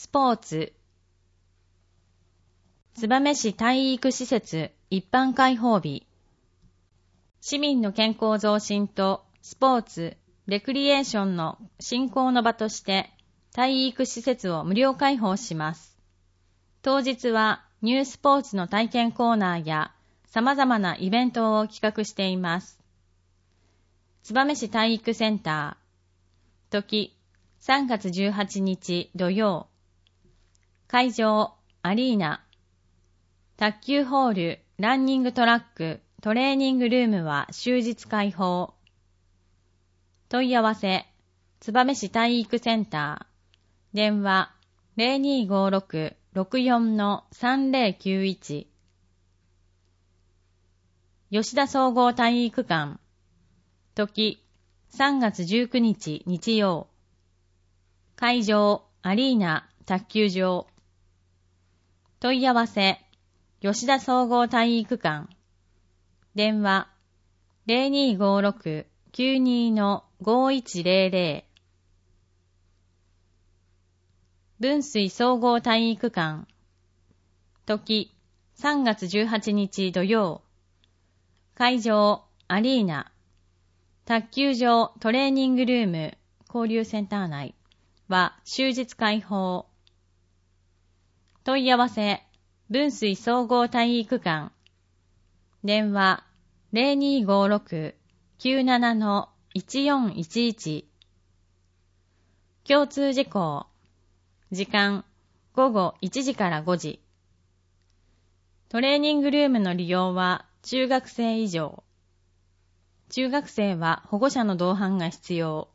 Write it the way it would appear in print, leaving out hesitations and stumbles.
スポーツ燕市体育施設一般開放日。市民の健康増進とスポーツ、レクリエーションの振興の場として体育施設を無料開放します。当日はニュースポーツの体験コーナーや様々なイベントを企画しています。燕市体育センター。時、3月18日土曜。会場、アリーナ。卓球ホール、ランニングトラック、トレーニングルームは終日開放。問い合わせ、燕市体育センター。電話、0256-64-3091。吉田総合体育館。時、3月19日日曜。会場、アリーナ、卓球場。問い合わせ、吉田総合体育館。電話、0256-92-5100。分水総合体育館。時、3月18日土曜。会場、アリーナ。卓球場、トレーニングルーム、交流センター内は終日開放。問い合わせ、分水総合体育館。電話、0256-97-1411。共通事項。時間、午後1時から5時。トレーニングルームの利用は中学生以上。中学生は保護者の同伴が必要。